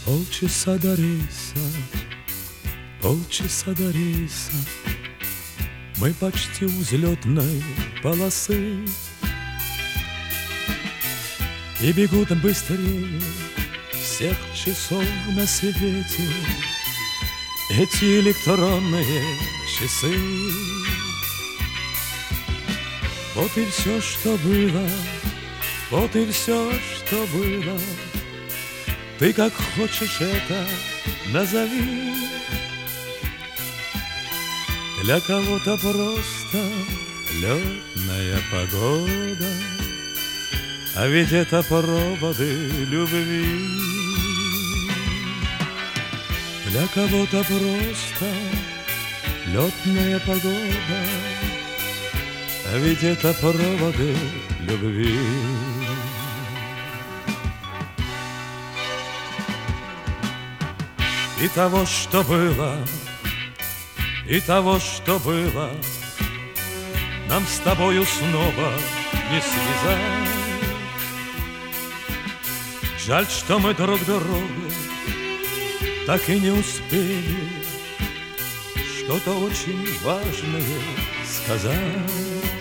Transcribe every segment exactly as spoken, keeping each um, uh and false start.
Полчаса до рейса, полчаса до рейса, мы почти у взлетной полосы. И бегут быстрее всех часов на свете эти электронные часы. Вот и все, что было, вот и все, что было. Ты как хочешь это назови. Для кого-то просто летная погода, а ведь это проводы любви. Для кого-то просто летная погода, а ведь это проводы любви. И того, что было, и того, что было, нам с тобою снова не связать. Жаль, что мы друг другу так и не успели что-то очень важное сказать.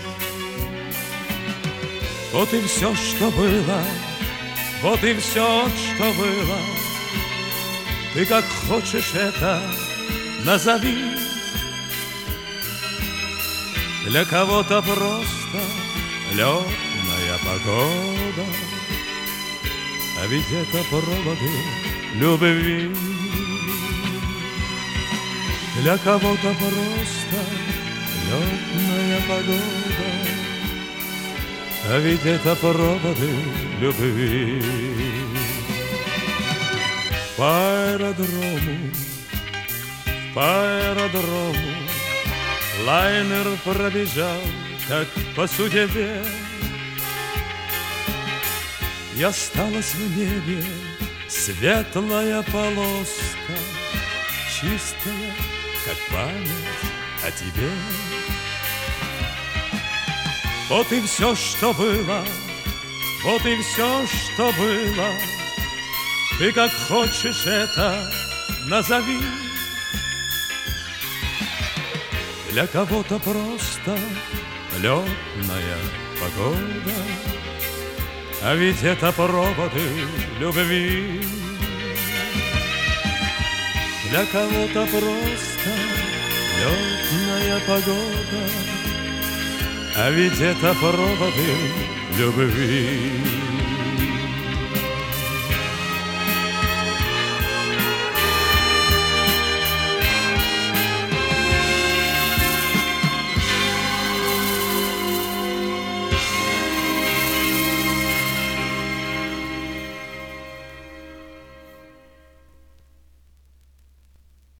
Вот и все, что было, вот и все, что было. Ты как хочешь это назови. Для кого-то просто летная погода, а ведь это проводы любви. Для кого-то просто летная погода, а ведь это проводы любви. По аэродрому, по аэродрому лайнер пробежал, как по судьбе. И осталась в небе светлая полоска, чистая, как память о тебе. Вот и все, что было, вот и все, что было. Ты как хочешь это назови. Для кого-то просто летная погода, а ведь это проводы любви. Для кого-то просто летная погода, а ведь это проводы любви.